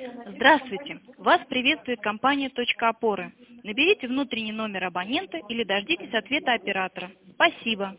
Здравствуйте! Вас приветствует компания «Точка опоры». Наберите внутренний номер абонента или дождитесь ответа оператора. Спасибо!